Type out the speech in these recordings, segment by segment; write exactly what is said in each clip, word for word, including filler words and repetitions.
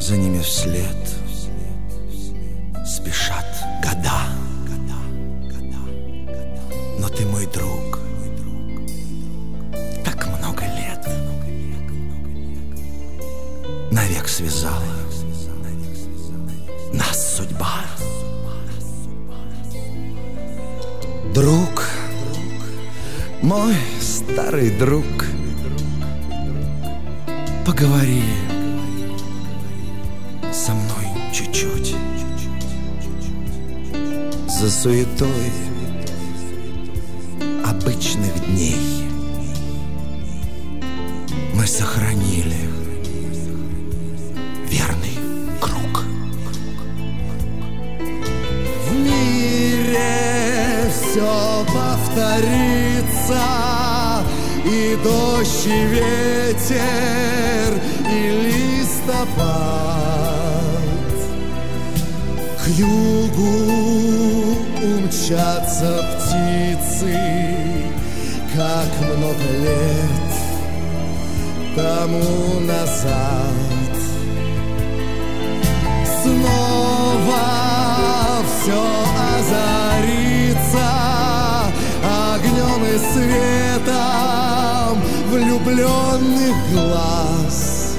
за ними вслед спешат года. Но ты мой друг, так много лет навек связала нас судьба. Друг, мой старый друг, поговори со мной чуть-чуть. За суетой обычных дней мы сохранили верный круг. В мире все повторится, и дождь, и ветер, и листопад. К югу умчатся птицы, как много лет тому назад. Снова все озарится огнем и светом влюбленных глаз.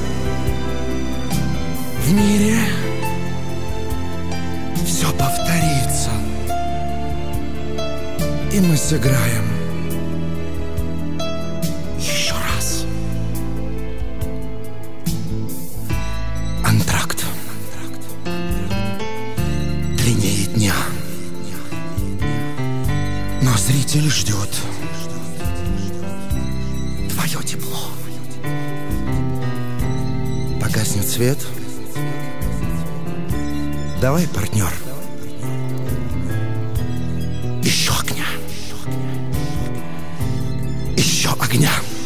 В мире все повторится, и мы сыграем еще раз. Антракт длиннее дня, но зритель ждет твое тепло. Погаснет свет. Давай, партнер, еще огня, еще огня.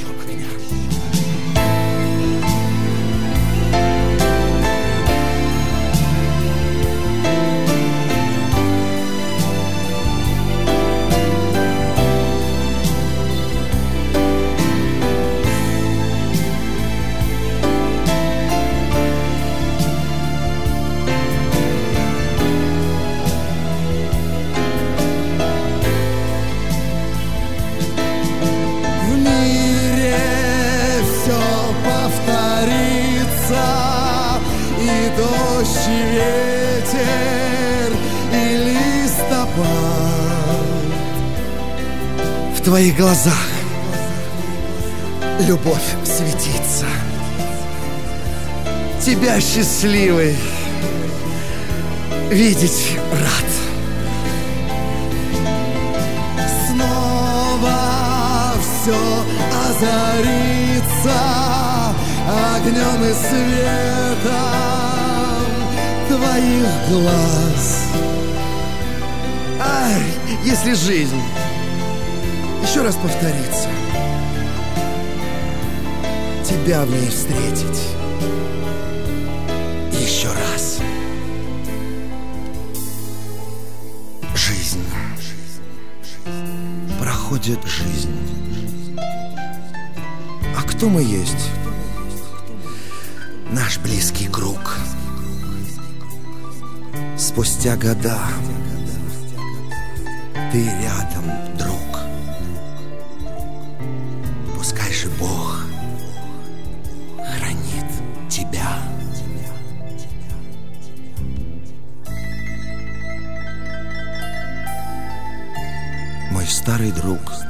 И дождь, и ветер, и листопад. В твоих глазах любовь светится. Тебя счастливой видеть рад. Снова все озарится огнем и светом твоих глаз. Ай, если жизнь еще раз повторится, тебя в ней встретить еще раз. Жизнь, проходит жизнь. А кто мы есть? Наш близкий круг. Спустя года ты рядом, друг. Пускай же Бог хранит тебя. Мой старый друг.